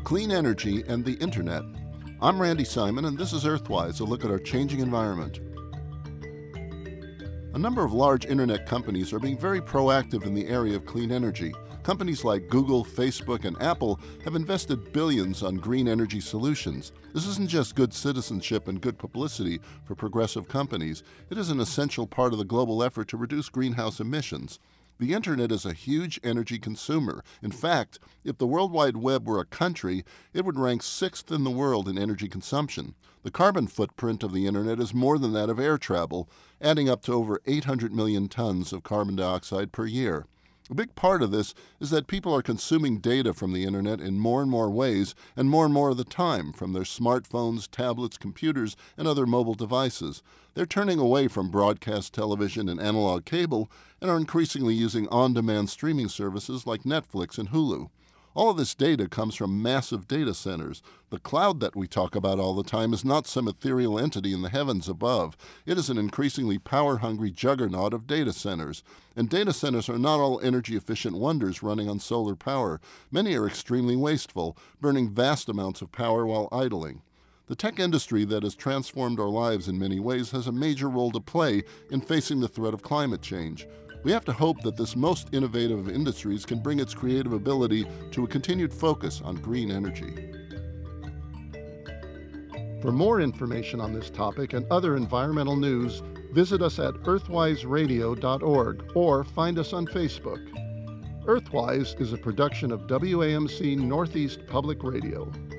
clean energy, and the Internet. I'm Randy Simon, and this is Earthwise, a look at our changing environment. A number of large Internet companies are being very proactive in the area of clean energy. Companies like Google, Facebook, and Apple have invested billions on green energy solutions. This isn't just good citizenship and good publicity for progressive companies. It is an essential part of the global effort to reduce greenhouse emissions. The Internet is a huge energy consumer. In fact, if the World Wide Web were a country, it would rank 6th in the world in energy consumption. The carbon footprint of the Internet is more than that of air travel, adding up to over 800 million tons of carbon dioxide per year. A big part of this is that people are consuming data from the Internet in more and more ways and more of the time from their smartphones, tablets, computers, and other mobile devices. They're turning away from broadcast television and analog cable and are increasingly using on-demand streaming services like Netflix and Hulu. All of this data comes from massive data centers. The cloud that we talk about all the time is not some ethereal entity in the heavens above. It is an increasingly power-hungry juggernaut of data centers. And data centers are not all energy-efficient wonders running on solar power. Many are extremely wasteful, burning vast amounts of power while idling. The tech industry that has transformed our lives in many ways has a major role to play in facing the threat of climate change. We have to hope that this most innovative of industries can bring its creative ability to a continued focus on green energy. For more information on this topic and other environmental news, visit us at earthwiseradio.org or find us on Facebook. Earthwise is a production of WAMC Northeast Public Radio.